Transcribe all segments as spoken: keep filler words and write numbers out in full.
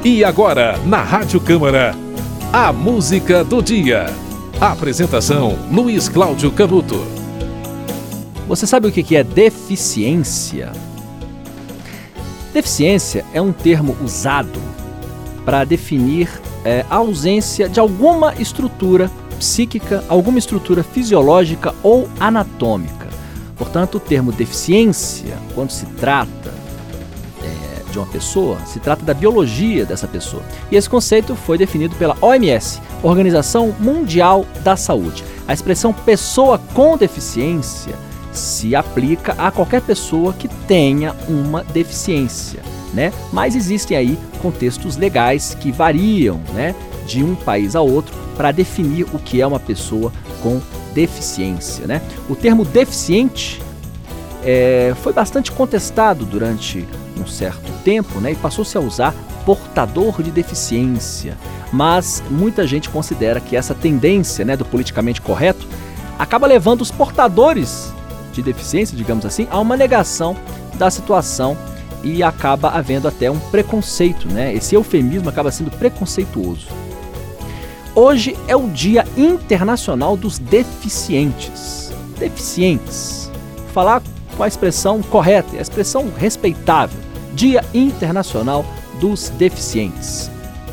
E agora, na Rádio Câmara, a música do dia. Apresentação, Luiz Cláudio Canuto. Você sabe o que é deficiência? Deficiência é um termo usado para definir é, a ausência de alguma estrutura psíquica, alguma estrutura fisiológica ou anatômica. Portanto, o termo deficiência, quando se trata é, de uma pessoa, se trata da biologia dessa pessoa. E esse conceito foi definido pela O M S, Organização Mundial da Saúde. A expressão pessoa com deficiência se aplica a qualquer pessoa que tenha uma deficiência, né? Mas existem aí contextos legais que variam, né, de um país a outro para definir o que é uma pessoa com deficiência, né? O termo deficiente é, foi bastante contestado durante um certo tempo, né, e passou-se a usar portador de deficiência. Mas muita gente considera que essa tendência, né, do politicamente correto acaba levando os portadores de deficiência, digamos assim, a uma negação da situação e acaba havendo até um preconceito, né? Esse eufemismo acaba sendo preconceituoso. Hoje é o Dia Internacional dos Deficientes. Deficientes. Vou falar com a expressão correta, a expressão respeitável. Dia Internacional dos Deficientes.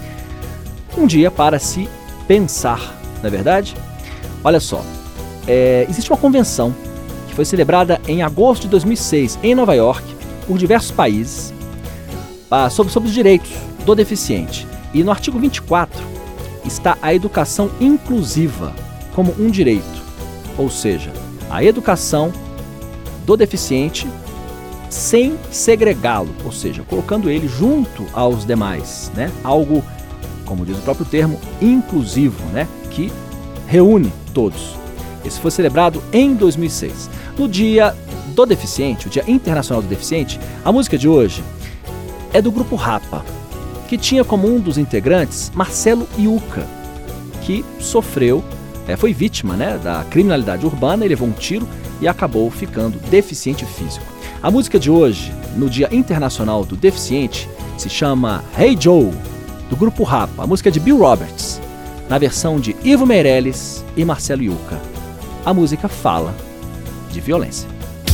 Um dia para se pensar, não é verdade? Olha só, é, existe uma convenção que foi celebrada em agosto de dois mil e seis, em Nova York, por diversos países, sobre, sobre os direitos do deficiente. E no artigo vinte e quatro está a educação inclusiva como um direito, ou seja, a educação do deficiente sem segregá-lo, ou seja, colocando ele junto aos demais, né? Algo, como diz o próprio termo, inclusivo, né? Que reúne todos. Esse foi celebrado em dois mil e seis. No Dia do Deficiente, o Dia Internacional do Deficiente, a música de hoje é do grupo Rapa, que tinha como um dos integrantes Marcelo Iuca, que sofreu, é, foi vítima, né, da criminalidade urbana, ele levou um tiro e acabou ficando deficiente físico. A música de hoje, no Dia Internacional do Deficiente, se chama Hey Joe, do grupo Rapa. A música é de Bill Roberts, na versão de Ivo Meirelles e Marcelo Iuca. A música fala de violência.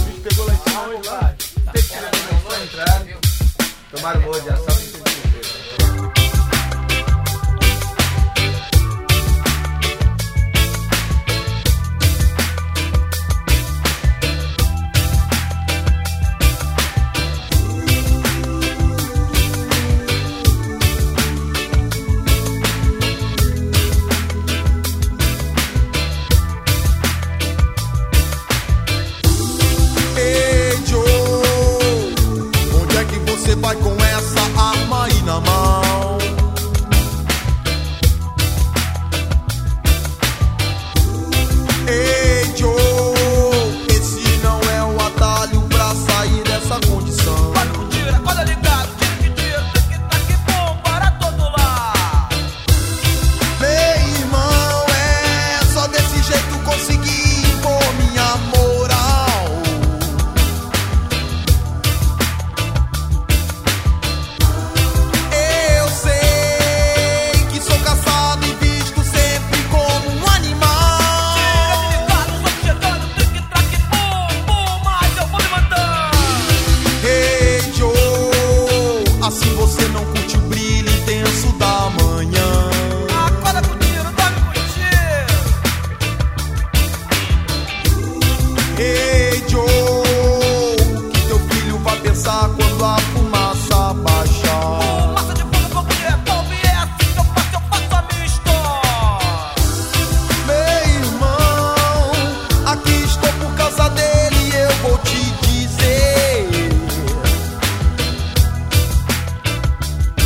Tomaram boa de ação. Você vai com essa arma aí na mão. Ei, Joe, esse não é o atalho pra sair dessa condição. Pode com tiro, acorda ligado, tiro que tiro, que tá que bom para todo lado. Meu irmão, é só desse jeito conseguir impor minha moral. Assim você não curte o brilho intenso da manhã. Acorda com tiro, dorme com tiro. Ei, Joe, o que teu filho vai pensar quando a fumaça baixar? Fumaça de fogo, fogo de revólver, é assim que eu faço, eu faço a minha história. Meu irmão, aqui estou por causa dele e eu vou te dizer.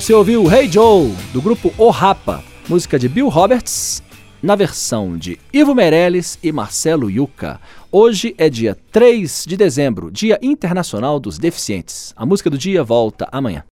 Você ouviu Hey Joe, do grupo O Rapa, música de Bill Roberts, na versão de Ivo Meirelles e Marcelo Yuca. Hoje é dia três de dezembro, Dia Internacional dos Deficientes. A música do dia volta amanhã.